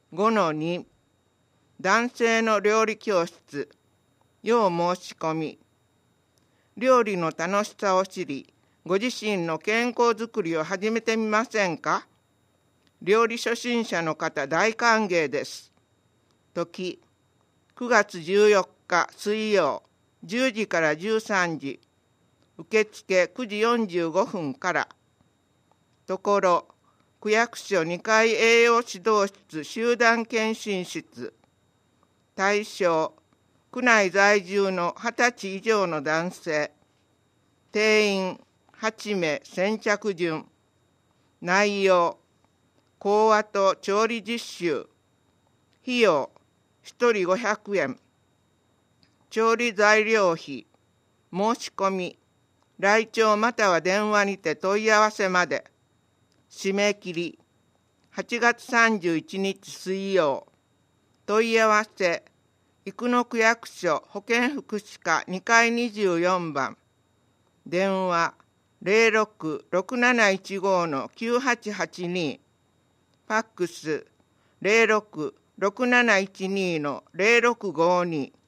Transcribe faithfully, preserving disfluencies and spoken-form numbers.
ごのに 男性の料理教室、要申し込み。料理の楽しさを知り、ご自身の健康づくりを始めてみませんか？料理初心者の方大歓迎です。時、くがつじゅうよっか水曜、じゅうじからじゅうさんじ、受付くじよんじゅうごふんから。ところ、区役所にかい栄養指導室集団検診室。対象、区内在住のはたち以上の男性。定員はちめい先着順。内容、講話と調理実習。費用、ひとりごひゃくえん。調理材料費、申し込み、来庁または電話にて問い合わせまで。締め切り、はちがつさんじゅういちにち水曜。問い合わせ、生野区役所保健福祉課にかいにじゅうよんばん。電話、ゼロろく ろくなないちご きゅうはちはちに。ファックス、ゼロろく ろくなないちに ゼロろくごに。